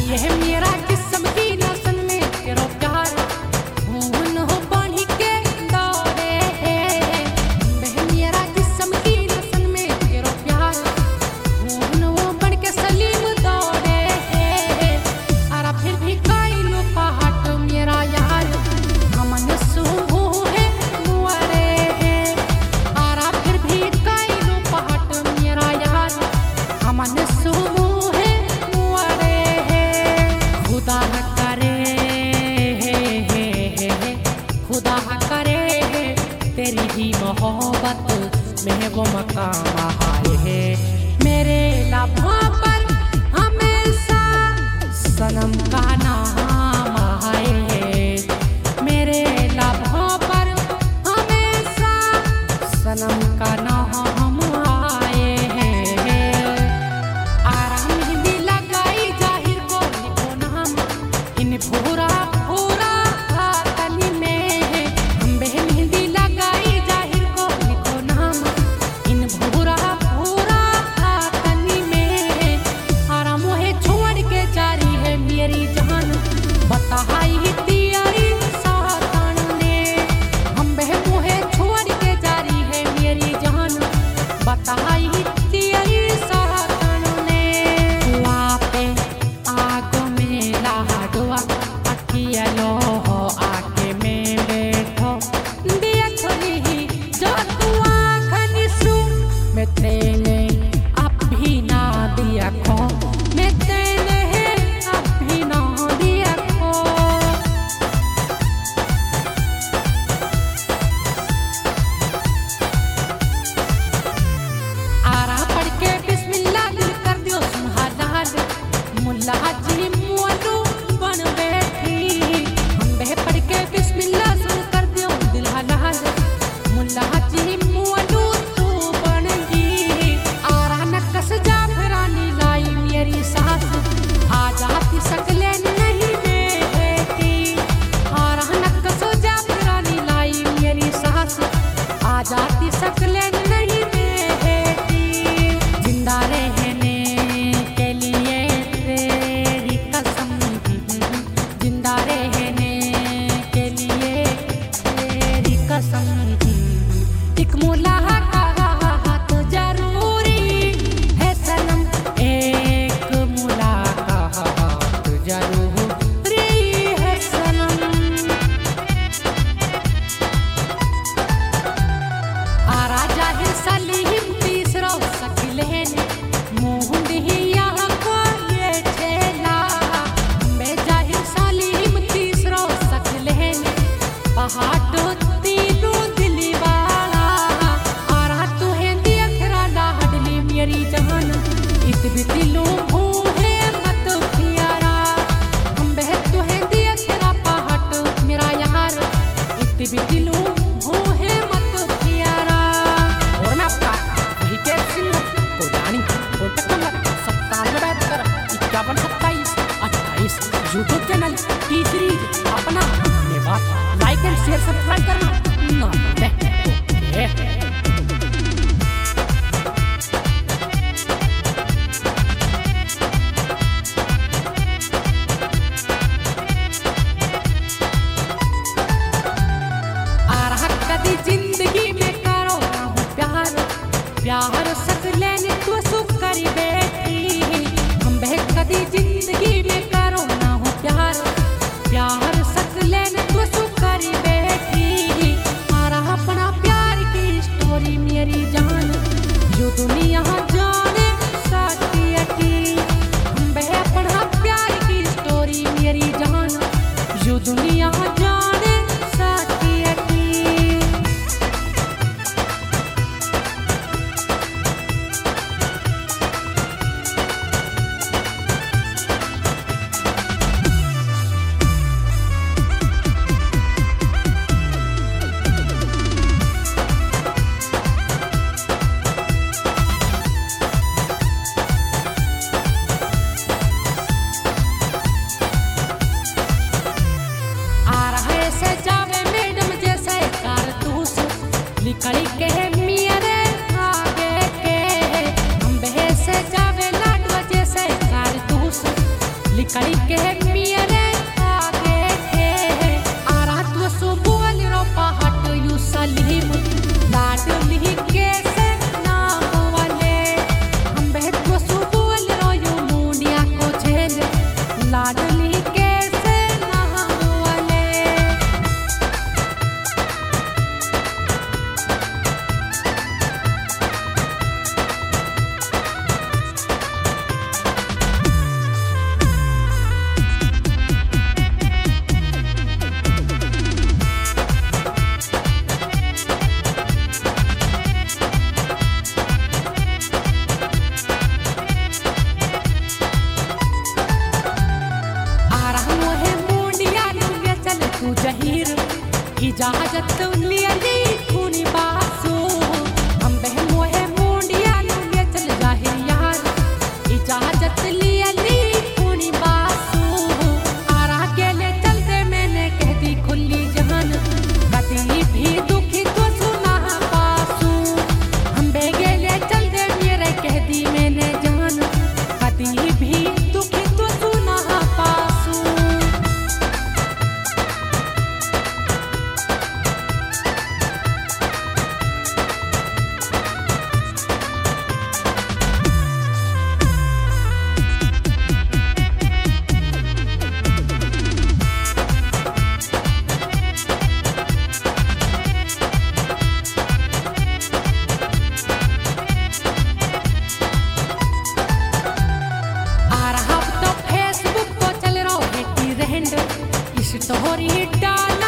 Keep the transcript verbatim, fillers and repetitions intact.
ये मेरा जिस्म की नसन में तेरा प्यार खून हो पानी के दौरे बह मेरा जिस्म की नसन में तेरा प्यार खून हो बन के सलीम दौरे अरे फिर भी काई लो पहाट मेरा यार हमन सुबह है मुआरे अरे फिर भी काई लो पहाट मेरा यार हमन सुबह खुदा करे खुदा करे तेरी ही मोहब्बत में वो मकाम आए है मेरे लबों पर हमेशा सनम का नाम आए है मेरे लबों पर हमेशा सनम का नाम आए है आराम भी लगाई जाहिर को लिखो नाम इन पूरा पूरा तली में हम मेहंदी लगाई जाहिर को लिखो नाम इन पूरा पूरा तली में आराम है छोड़ के जारी है मेरी जान बताई तियारी सातान ने हम मुहे छोड़ के जारी है मेरी जान बताई तियारी सातान ने हुआ पे आगो में लाडवा अखिया लो हो आके में बैठो देख ली जो तू आँखन सु मैं तेने अब भी ना दिया खो मैं तेने अब भी ना दिया खो आरा पढ़ के बिस्मिल्लाह दिल कर दियो सुहालाल मुल्ला जी मुअल्लू बन बैठी हम बह पढ़ के बिस्मिल्लाह सुन कर दियो दिल हलाल मुल्ला जी मुअल्लू तू बन गई आरा नकस जाफरानी लाई मेरी सास आ जाती सकले नहीं बेटी आरा नकस जाफरानी लाई मेरी सास आ जाती सकले नहीं बेटी जिंदा रहने के लिए तेरी कसम जिंदा रहने के लिए तेरी कसम एक मुलाकात जरूरी है सनम एक मुलाकात जरूरी है सनम आरा जाहिर सलीम तीसरा सकलेन मुंड ही यहाँ को ये ठेला मैं जाहिर सलीम तीसरा सकलेन पहाड़ तीनों दिली वाला आरा तू है देख रहा हडली मेरी जान इत भी दिलों है मत प्यारा हम बह तू है देख रहा पहाड़ मेरा यार इत भी दिलों है मत प्यारा और मैं आपका वही के सिंह को जानी कॉन्टेक्ट नंबर सत्तानवे बहत्तर इक्यावन सत्ताईस अट्ठाईस यूट्यूब चैनल टी सीरीज अपना अपने बात लाइक एंड शेयर सब्सक्राइब करना ना भूलें ओके आरा कदी जिंदगी में करो ना हो प्यार प्यार सकले ने तू सुख करी बैठी हम बह कदी जिंदगी में करो ना हो प्यार प्यार सकले ने तू सुख करी बैठी आरा अपना प्यार की स्टोरी मेरी जान जो दुनिया जाने साथी अटी हम बह अपना प्यार की स्टोरी मेरी जान जो दुनिया जाने साथी अटी कई के मेरे आगे थे आरा तो सो बोल रो पहाट यू सलीम लाडली के से ना वाले हम बहत तो सो बोल रो यू मुंडिया को झेल लाडली के से ना वाले जहीर इजाजत लियली खूनी बासु हम बहन मोहे मुंडिया लुगे चल जाहिर यार इजाजत लियली खूनी बासु आरा के ले चलते मैंने कह दी खुली जहान कभी भी दुखी तो सुना पासु हम बेगे ले चलते मेरे कह दी मैंने जान कभी भी दुखी तो सुना पासु स्टोरी डाल